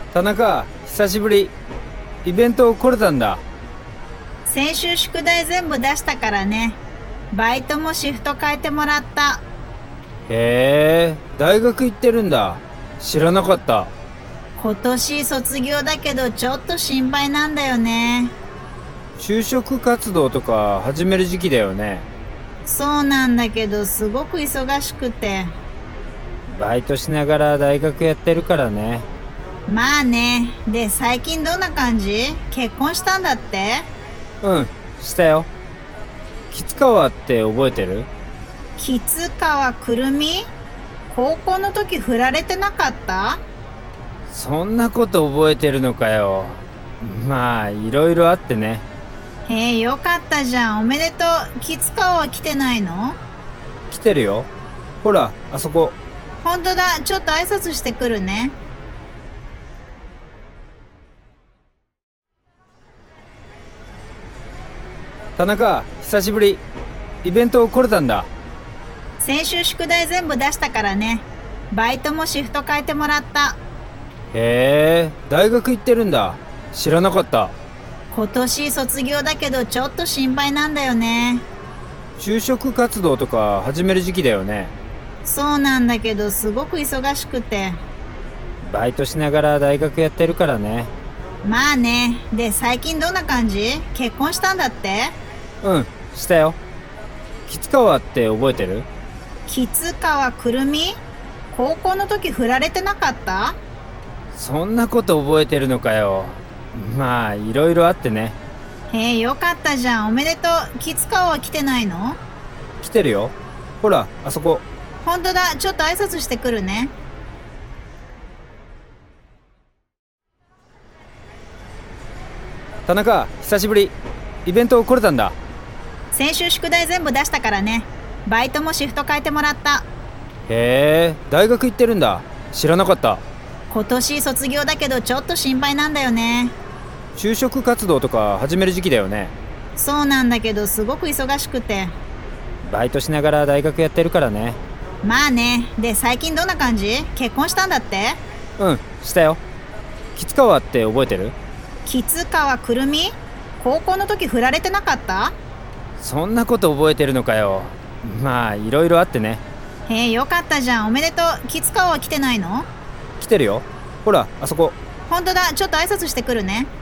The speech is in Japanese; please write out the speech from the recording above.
田中、久しぶり。イベント来れたんだ。 先週宿題全部出したからね。バイトもシフト変えてもらった。 へえ、大学行ってるんだ。知らなかった。 今年卒業だけどちょっと心配なんだよね。 就職活動とか始める時期だよね。 そうなんだけどすごく忙しくて。 バイトしながら大学やってるからね。 まあね。で、最近どんな感じ？結婚したんだって？ うん、したよ。吉川って覚えてる？ 吉川くるみ？高校の時振られてなかった？ そんなこと覚えてるのかよ。まあ、いろいろあってね。 へえ、よかったじゃん。おめでとう。吉川は来てないの？ 来てるよ。ほら、あそこ。 ほんとだ。ちょっと挨拶してくるね。 田中、久しぶり。イベント来れたんだ。 先週宿題全部出したからね。バイトもシフト変えてもらった。 へえ、大学行ってるんだ。知らなかった。 今年卒業だけどちょっと心配なんだよね。 就職活動とか始める時期だよね。 そうなんだけどすごく忙しくて。 バイトしながら大学やってるからね。 まあね。で、最近どんな感じ？結婚したんだって？ うん、したよ。吉川って覚えてる？ 吉川くるみ？高校の時振られてなかった？ そんなこと覚えてるのかよ。まあ、いろいろあってね。 へえ、よかったじゃん。おめでとう。吉川は来てないの？ 来てるよ。ほら、あそこ。 ほんとだ。ちょっと挨拶してくるね。 田中、久しぶり。イベント来れたんだ。 先週宿題全部出したからね。バイトもシフト変えてもらった。 へえ、大学行ってるんだ。知らなかった。 今年卒業だけどちょっと心配なんだよね。 就職活動とか始める時期だよね。 そうなんだけどすごく忙しくて。 バイトしながら大学やってるからね。 まあね。で、最近どんな感じ？結婚したんだって？ うん、したよ。吉川って覚えてる？ 吉川くるみ？高校の時振られてなかった？ そんなこと覚えてるのかよ。まあ、いろいろあってね。 へえ、よかったじゃん。おめでとう。吉川は来てないの？ 来てるよ。ほら、あそこ。 ほんとだ。ちょっと挨拶してくるね。